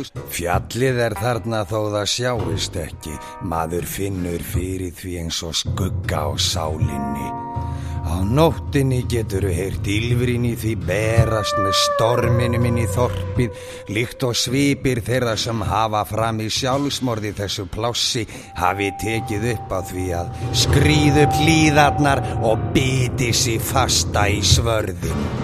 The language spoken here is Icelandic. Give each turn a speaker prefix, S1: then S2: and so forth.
S1: Fjallið þarna þó það sjáist ekki, maður finnur fyrir því eins og skugga á sálinni. Á nóttinni geturðu heyrt ýlfrin í því berast með storminum inn í þorpið, líkt og svipir þeirra sem hafa fram í sjálfsmorði þessu plássi hafi tekið upp á því að skríða upp hlíðarnar og biti sig fasta í svörðin.